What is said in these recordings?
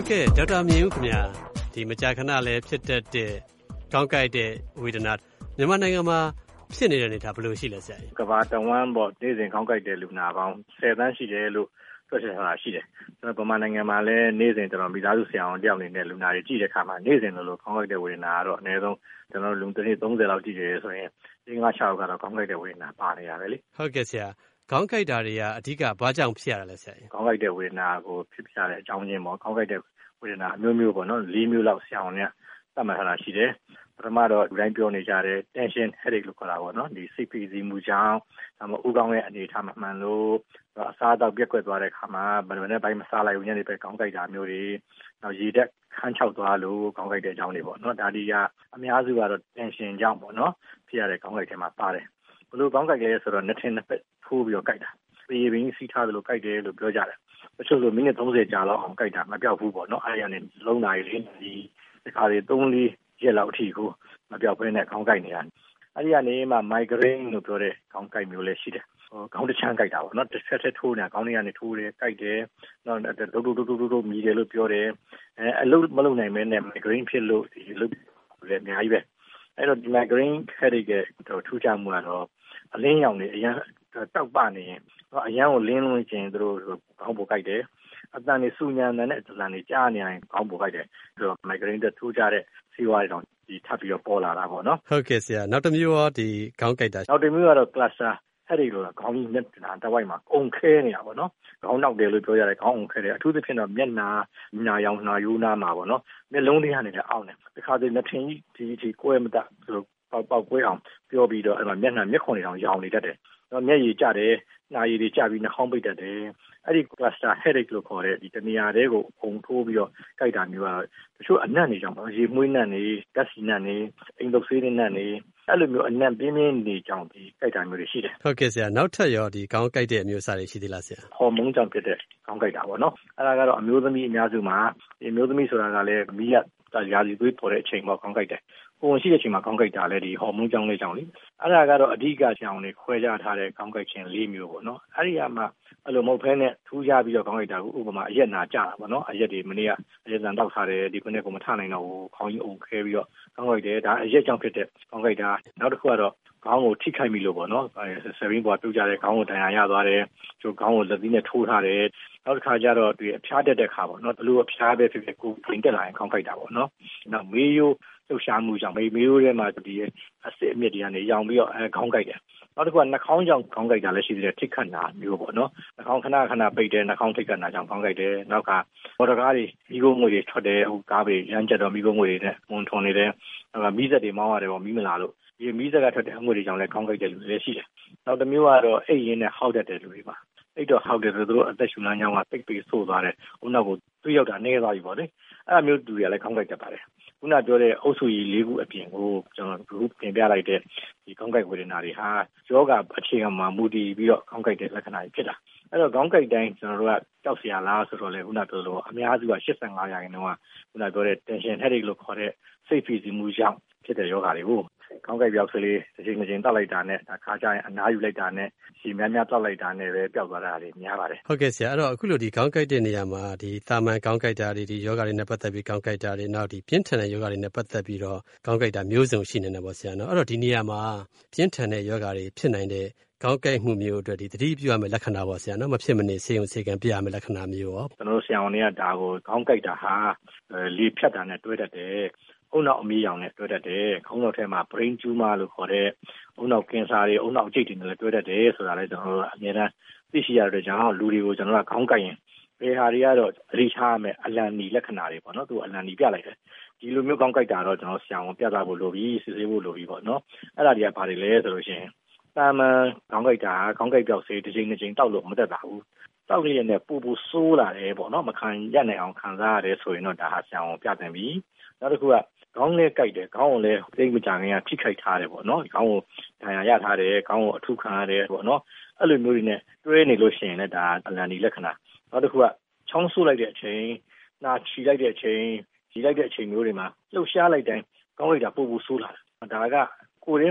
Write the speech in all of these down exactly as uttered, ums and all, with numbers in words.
ကဲ့ဒေါက်တာမြင့်ဦးခင်ဗျာဒီမကြာခဏလည်းဖြစ်တတ်တဲ့ကောင်းကိုက်တဲ့ဝေဒနာမြန်မာနိုင်ငံမှာဖြစ်နေတဲ့အနေအထားဘယ်လိုရှိလဲဆရာကြီးကဘာတဝမ်းပေါ့နေ့စဉ်ကောင်းကိုက်တဲ့လူနာပေါင်းဆယ်သန်းရှိတယ်လို့တွက်ချက်ထားတာရှိတယ်ကျွန်တော်ဗမာနိုင်ငံမှာလည်းနေ့စဉ်ကျွန်တော်မိသားစုဆရာဝန်တယောက်အနေနဲ့လူနာတွေကြည့်တဲ့အခါမှာနေ့စဉ်လို့ကောင်းကိုက်တဲ့ဝေဒနာကတော့အနည်းဆုံးကျွန်တော်လူတစ်နေ့သုံးဆယ်လောက်ကြည့်တယ်ဆိုရင်ဒီငါးခြောက်ကတော့ကောင်းကိုက်တဲ့ဝေဒနာပါနေရပဲလေဟုတ်ကဲ့ဆရာကောင်းကိုက်တာတွေကအဓိကဘာကြောင့်ဖြစ်ရတာလဲဆရာကြီးကောင်းကိုက်တဲ့ဝေဒနာကိုဖြစ်ပြတဲ့အကြောင်းရင်းပေါ့ကောင်းကိုက်တဲ့ဝေဒနာအမျိုးမျိုးပေါ့နော်လေးမျိုးလောက်ဆရာဝန်တွေကသတ်မှတ်ထားတာရှိတယ်ပထမတော့ဒီတိုင်းပြောနေကြတယ် tension headache လို့ခေါ်တာပေါ့နော်ဒီစိတ်ဖိစီးမှုကြောင့်ဒါမှမဟုတ်ဥကောင်းရဲ့အနေအထားမှမှန်လို့အစားအသောက်ပြက်ကွက်သွားတဲ့အခါမှာဘယ်လိုနဲ့ပိုင်းမစားလိုက်ဘူးညနေပဲကောင်းကိုက်တာမျိုးတွေနောက်ရေတက်ခန်းချောက်သွားလို့ကောင်းကိုက်တဲ့အကြောင်းတွေပေါ့နော်ဒါဒီကအများစုကတော့ tension ကြောင့်ပေါ့နော်ဖြစ်ရတဲ့ကောင်းကိုက်ထဲမှာပါတယ်ဘလို့ကောင်းကိုက်လဲဆိုတော့နှစ်ထင်နှစ်ဖက်ထိုးပြီးတော့ကိုက်တာပြေးပင်စီးထားသလိုကိုက်တယ်လို့ပြောကြတယ်တချို့ဆိုမိနစ်သုံးဆယ်ကြာလောက်အောင်ကိုက်တာမပြောက်ဘူးပေါ့နော်အဲ့ဒီကနေလုံးနိုင်လေးဒီဒီခါလေးသုံးလေးရက်လောက်အထိကိုမပြောက်ဘဲနဲ့ခေါင်းကိုက်နေတာအဲ့ဒီကနေမှ migraine လို့ပြောတဲ့ခေါင်းကိုက်မျိုးလည်းရှိတယ်ဟိုခေါင်းတစ်ချမ်းကိုက်တာပေါ့နော်တစ်ဆက်ဆက်ထိုးနေတာခေါင်းတွေကနေထိုးတယ်ကိုက်တယ်နောက်ဒုဒုဒုဒုဒုမြည်တယ်လို့ပြောတယ်အဲအလုပ်မလုပ်နိုင်မဲနဲ့ migraine ဖြစ်လို့ဒီလုပ်လည်းအများကြီးပဲအဲ့တော့ဒီ migraine headache ရဲ့ထူးခြားမှုကတော့အလင်းရောင်တွေအရင်တောက်ပနေရင်အရန်ကိုလင်းလုံးခြင်းသူတို့ခေါင်းပေါ်ကိုက်တယ်အတန်နေစူညံတဲ့ဒလန်တွေကြားနေရင်ခေါင်းပေါ်ကိုက်တယ်ဆိုတော့ migraine တက်ထူးခြားတဲ့ဆေးဝါးတွေတော့ဒီထပ်ပြီးတော့ပေါ်လာတာပေါ့နော်ဟုတ်ကဲ့ဆရာနောက်တစ်မျိုးရောဒီခေါင်းကိုက်တာနောက်တစ်မျိုးကတော့ cluster headache လို့ခေါင်းကြီးနဲ့တစ်ဝိုက်မှာအုံခဲနေတာပေါ့နော်ခေါင်းနောက်တယ်လို့ပြောရတယ်ခေါင်းအုံခဲတယ်အထူးသဖြင့်တော့မျက်နှာညာရောင်နှာရိုးနားမှာပေါ့နော်မျက်လုံးတွေကနေလည်းအောင့်တယ်ဒီခါသေးနှစ်ထင်ကြီးဒီဒီကွဲမတဆိုတော့ပေါက်ပေါက်ကွဲအောင်ပြောပြီးတော့အဲ့မှာမျက်နှာမျက်ခွန်တွေတောင်ရောင်နေတတ်တယ်တော့မျက်ရည်ကျတယ်နှာရည်တွေကျပြီးနှာခေါင်းပိတ်တတ်တယ်အဲ့ဒီ cluster headache လို့ခေါ်တဲ့ဒီတနေရာတွေကိုပုံထိုးပြီးတော့ကြိုက်တာမျိုးကတော့တချို့အနံ့တွေကြောင့်ရေမွေးနံ့တွေဓာတ်ဆီနံ့တွေအိမ်သုတ်ဆေးတွေနံ့တွေအဲ့လိုမျိုးအနံ့ပြင်းပြင်းနေကြောင်းဒီကြိုက်တာမျိုးတွေရှိတယ်ဟုတ်ကဲ့ဆရာနောက်ထပ်ရောဒီခေါင်းကြိုက်တဲ့အမျိုးအစားတွေရှိသေးလားဆရာဟော်မုန်းကြောင့်ဖြစ်တဲ့ခေါင်းကြိုက်တာပေါ့နော်အဲ့ဒါကတော့အမျိုးသမီးအများစုမှာဒီအမျိုးသမီးဆိုတာကလည်းမိရရာသီသွေးပေါ်တဲ့အချိန်ပေါ့ခေါင်းကြိုက်တယ်ကိုယ်ရှိတဲ့အချိန်မှာခေါင်းကိုက်တာလည်းဒီဟော်မုန်းကြောင့်လေးကြောင့်လေအဲ့ဒါကတော့အဓိကကြောင့်နေခွဲခြားထားတဲ့ခေါင်းကိုက်ခြင်း၄မျိုးပေါ့နော်အဲ့ဒီကမှအဲ့လိုမဟုတ်ဘဲနဲ့ထူးခြားပြီးတော့ခေါင်းကိုက်တာကိုဥပမာအရက်နာကြတာပေါ့နော်အရက်တွေမနေ့ကအရက်တန်တောက်ထားတယ်ဒီခုနေ့ကမထနိုင်တော့ဘူးခေါင်းကြီးအုံခဲပြီးတော့ခေါင်းကိုက်တယ်ဒါအရက်ကြောင့်ဖြစ်တဲ့ခေါင်းကိုက်တာနောက်တစ်ခုကတော့ခေါင်းကိုထိခိုက်မိလို့ပေါ့နော်ဆယ်ရင်းပေါ်ပြုတ်ကြတဲ့ခေါင်းကိုဒဏ်ရာရသွားတယ်ကျိုးခေါင်းကိုလက်သီးနဲ့ထိုးထားတယ်နောက်တစ်ခါကျတော့ဒီအဖျားတက်တဲ့ခါပေါ့နော်ဘလို့အဖျားပဲဖြစ်ဖြစ်ကိုပြင်တက်လာရင်ခေါင်းကိုက်တာပေါ့နော်နောက်မေးရိုးလှုပ်ရှားမှုကြောင့်မေးမေးရိုးထဲမှာဒီအစစ်အမြစ်တွေကနေရောင်ပြီးတော့အဲခေါင်းကိုက်တယ်နောက်တစ်ခုကနှာခေါင်းကြောင့်ခေါင်းကိုက်တာလည်းရှိသေးတယ်ထိတ်ခတ်နာမျိုးပေါ့နော်နှာခေါင်းခဏခဏပိတ်တယ်နှာခေါင်းထိတ်ခတ်နာကြောင့်ခေါင်းကိုက်တယ်နောက်ကမော်တော်ကားတွေမိခိုးငွေတွေထွက်တယ်ဟိုကားတွေရမ်းကျက်တော့မိခိုးငွေတွေနဲ့မွန်ထွန်နေတယ်နောက်ကမီးစက်တွေမောင်းရတယ်ပေါ့မီးမလာလို့ဒီမီးစက်ကထွက်တဲ့အငွေတွေကြောင့်လည်းခေါင်းကိုက်တဲ့လူတွေလည်းရှိတယ်နောက်တစ်မျိုးကတော့အိတ်ရင်းနဲ့ဟောက်တတ်တဲ့လူတွေပါအဲ့တော့ဟောက်တယ်သူတို့အသက်ရှူလမ်းကြောင်းကပိတ်ပိတ်ဆို့သွားတယ်ဟိုနောက်ကိုတွေးရောက်တာနေသွားပြီပေါ့လေအဲ့မျိုးလူတွေကလည်းခေါင်းကိုက်တတ်ပါတယ်ခုနပြောတဲ့အုပ်စုကြီးလေးခုအပြင်ကိုကျွန်တော်တို့ပြင်ပြလိုက်တဲ့ဒီခေါင်းကိုက်ဝေဒနာတွေဟာယောဂအခြေခံမှာမူတည်ပြီးတော့ခေါင်းကိုက်တဲ့လက္ခဏာတွေဖြစ်တာအဲ့တော့ခေါင်းကိုက်တိုင်းကျွန်တော်တို့ကကြောက်စရာလားဆိုတော့လေခုနပြောလို့အများစုက၈၅ရာခိုင်နှုန်းကခုနပြောတဲ့ tension headache လို့ခေါ်တဲ့စိတ်ဖိစီးမှုကြောင့်ဖြစ်တဲ့ယောဂတွေကိုခေါင်းကိုက်ပြောက်စလေးတစ်ချိန်တစ်ချိန်တောက်လိုက်တာနဲ့အခါကျရင်အနားယူလိုက်တာနဲ့ရှည်များများတောက်လိုက်တာနဲ့ပဲပျောက်သွားတာတွေများပါတယ်ဟုတ်ကဲ့ဆရာအဲ့တော့အခုလိုဒီခေါင်းကိုက်တဲ့နေရာမှာဒီသာမန်ခေါင်းကိုက်တာတွေဒီယောဂတွေနဲ့ပတ်သက်ပြီးခေါင်းကိုက်တာတွေနောက်ဒီပြင်းထန်တဲ့ယောဂတွေနဲ့ပတ်သက်ပြီးတော့ခေါင်းကိုက်တာမျိုးစုံရှိနေတယ်ပေါ့ဆရာနော်အဲ့တော့ဒီနေရာမှာပြင်းထန်တဲ့ယောဂတွေဖြစ်နိုင်တဲ့ခေါင်းကိုက်မှုမျိုးအတွက်ဒီသတိပြုရမယ့်လက္ခဏာပေါ့ဆရာနော်မဖြစ်မနေဆေးရုံဆေးကံပြရမယ့်လက္ခဏာမျိုးရောကျွန်တော်ဆရာဝန်တွေကဒါကိုခေါင်းကိုက်တာဟာလေဖြတ်တာနဲ့တွဲတတ်တယ်အုံနောက်အမေးရောင်နဲ့တွဲတတ်တယ်ခေါင်းနောက်ထဲမှာ brain tumor လို့ခေါ်တဲ့အုံနောက်ကင်ဆာတွေအုံနောက်အကျိတ်တွေနဲ့လည်းတွဲတတ်တယ်ဆိုတာလည်းကျွန်တော်တို့အများအားသိရှိရတဲ့ကြောင့်လူတွေကိုကျွန်တော်ကခေါင်းကိုက်ရင်ဘယ်ဟာတွေကတော့အရိချားမယ်အလန်နီလက္ခဏာတွေပေါ့နော်သူအလန်နီပြလိုက်တယ်ဒီလိုမျိုးခေါင်းကိုက်တာတော့ကျွန်တော်ဆရာဝန်ပြသဖို့လိုပြီးစစ်ဆေးဖို့လိုပြီးပေါ့နော်အဲ့ဒါတွေကဘာတွေလဲဆိုလို့ရှိရင်တာမန်ခေါင်းကိုက်တာခေါင်းကိုက်ပြောက်စေးတစ်ချိန်တစ်ချိန်တောက်လို့မတက်ပါဘူးတောက်ရည်နဲ့ပူပူဆိုးလာတယ်ပေါ့နော်မခံရနိုင်အောင်ခံစားရတယ်ဆိုရင်တော့ဒါဟာဆရာဝန်ပြသင်ပြီနောက်တစ်ခုကခေါင်းလေးကြိုက်တယ်ခေါင်းကိုလည်းသိမကြခင်ကထိခိုက်ထားတယ်ပေါ့နော်ခေါင်းကိုဒဏ်ရာရထားတယ်ခေါင်းကိုအထုခံရတယ်ပေါ့နော်အဲ့လိုမျိုးတွေနဲ့တွဲနေလို့ရှိရင်လည်းဒါအလန်ဒီလက္ခဏာနောက်တစ်ခုကချောင်းဆိုးလိုက်တဲ့အချိန်နာချီလိုက်တဲ့အချိန်ကြီးလိုက်တဲ့အချိန်မျိုးတွေမှာလှုပ်ရှားလိုက်တိုင်းခေါင်းလိုက်တာပူပူဆိုးလာတယ်ဒါကကိုယ်ထဲမှာ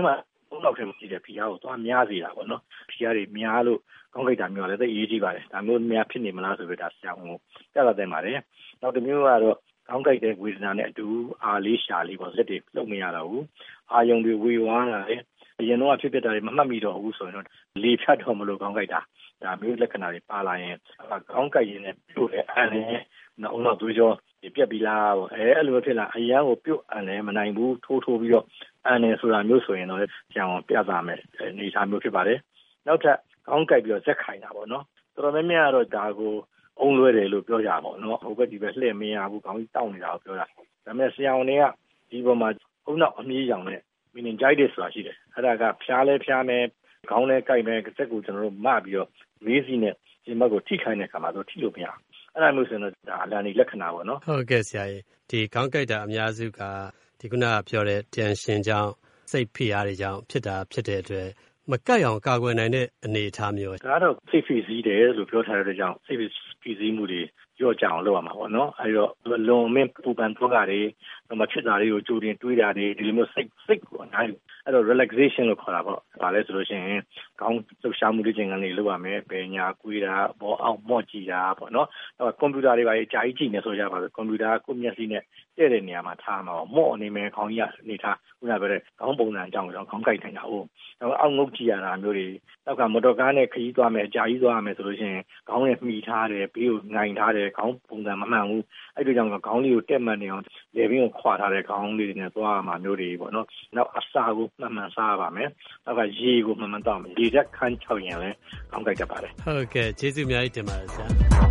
သုံးလောက်ထဲမှာရှိတဲ့ဖိအားကိုသွားများစေတာပေါ့နော်ဖိအားတွေများလို့ခေါင်းကိုက်တာမျိုးလည်းသိအရေးကြီးပါတယ်ဒါမျိုးများဖြစ်နေမလားဆိုပြီးဒါဆရာဝန်ကိုပြသတင်ပါတယ်နောက်တစ်မျိုးကတော့ခေါင်းကိုက်တဲ့ဝေဒနာနဲ့အတူအားလေးရှာလေးပေါ့လက်တွေလှုပ်မရတော့ဘူးအာယုံတွေဝေဝါးလာတယ်အရင်တော့ဖြစ်ဖြစ်တာတွေမမှတ်မိတော့ဘူးဆိုရင်တော့လေဖြတ်တော့မလို့ခေါင်းကိုက်တာဒါမျိုးလက္ခဏာတွေပါလာရင်ခေါင်းကိုက်ရင်လည်းပြုတ်တယ်အန်လည်းနောက်တော့သွေးကြောပြက်ပြီးလားပေါ့အဲအဲ့လိုဖြစ်လာအရန်ကိုပြုတ်အန်လည်းမနိုင်ဘူးထိုးထိုးပြီးတော့အန်တယ်ဆိုတာမျိုးဆိုရင်တော့ဆရာဝန်ပြသမယ်အနေအထားမျိုးဖြစ်ပါတယ်နောက်ထပ်ခေါင်းကိုက်ပြီးတော့ဇက်ခိုင်တာပေါ့နော်တော်တော်များများကတော့ဒါကိုအုံလွဲတယ်လို့ပြောကြပါပေါ့နော်ဟိုဘက်ဒီဘက်လှည့်မရဘူးခေါင်းကြီးတောက်နေတာကိုပြောတာဒါပေမဲ့ဆရာဝန်တွေကဒီပေါ်မှာအုံနောက်အမြည်ရောင်နဲ့ meningitis ဆိုတာရှိတယ်အဲ့ဒါကဖျားလဲဖျားမယ်ခေါင်းလဲကိုက်မယ်ဇက်ကိုကျွန်တော်တို့မပြီးတော့မေးစီနဲ့ဒီဘက်ကိုထိခိုင်းတဲ့အခါမှာတော့ထိလို့မရအဲ့ဒါမျိုးဆိုရင်တော့ဒါအလန်ဒီလက္ခဏာပေါ့နော်ဟုတ်ကဲ့ဆရာကြီးဒီခေါင်းကိုက်တာအများစုကဒီခုနကပြောတဲ့ tension ကြောင့်စိတ်ဖိအားတွေကြောင့်ဖြစ်တာဖြစ်တဲ့အတွက်မကတ်အောင်ကာကွယ်နိုင်တဲ့အနေအထားမျိုးဒါတော့စိတ်ဖိစီးတယ်လို့ပြောထားတဲ့ကြောင့်စိတ်ဖိစီးမှုတွေရော့ကြအောင်လုပ်ရမှာပေါ့နော်အဲဒီတော့လွန်မင်းပူပန်သွားတာတွေမဖြစ်တာတွေကိုကြိုတင်တွေးတာတွေဒီလိုမျိုးစိတ်စိတ်ကိုအနိုင်အဲ့တော့ relaxation လို့ခေါ်တာပေါ့ဒါလဲဆိုလို့ရှိရင်ခေါင်းလှုပ်ရှားမှုတွေကျင်ကနေလုပ်ရမယ်ပညာကွေးတာဘောအောင်မော့ကြည့်တာပေါ့နော်အဲ့ကွန်ပျူတာတွေပါအကြာကြီးကြည့်နေဆိုကြပါပဲကွန်ပျူတာကိုမျက်စိနဲ့တဲ့တဲ့နေရာမှာထားမှာပေါ့မော့နေမယ်ခေါင်းကြီးကနေထားခုနပြောတဲ့ခေါင်းပုံစံအကြောင်းကြောင့်ခေါင်းကိုက်နေတာဟုတ်နောက်အောက်ငုတ်ကြည့်ရတာမျိုးတွေနောက်ကမော်တော်ကားနဲ့ခရီးသွားမယ်အကြာကြီးသွားရမယ်ဆိုလို့ရှိရင်ခေါင်းနဲ့မှီထားတယ်ဘေးကိုငိုင်ထားတယ်ခေါင်းပုံစံမမှန်ဘူးအဲ့ဒီကြောင့်ခေါင်းလေးကိုတက်မှန်နေအောင်လေဘင်းကိုခွာထားတဲ့ခေါင်းလေးတွေနဲ့သွားရမှာမျိုးတွေပေါ့နော်နောက်အစာကိုမှန်မှန်စားပါမယ်နောက်ကရေကိုမှန်မှန်တောက်မယ်ရေဓာတ်ခန်းချောက်ရင်လည်းခေါင်းကိုက်တတ်ပါတယ်ဟုတ်ကဲ့ကျေးဇူးအများကြီးတင်ပါတယ်ဆရာ